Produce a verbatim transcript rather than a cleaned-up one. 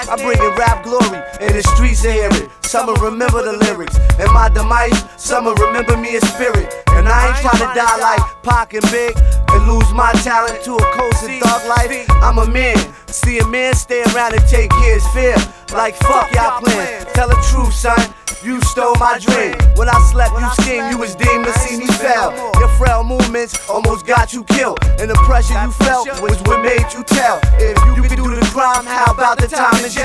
I bring in rap glory, and the streets hear it. Some will remember the lyrics, and my demise, some will remember me in spirit. And I ain't trying to die like Pac and Big and lose my talent to a cold and dark life. I'm a man, see a man stay around and take his fear. Like fuck y'all playing, tell the truth son, you stole my dream. When I slept you schemed, you was deemed to see me fail. Your frail movements almost got you killed, and the pressure you felt was what made you tell. If you could do the crime, how about the time in jail?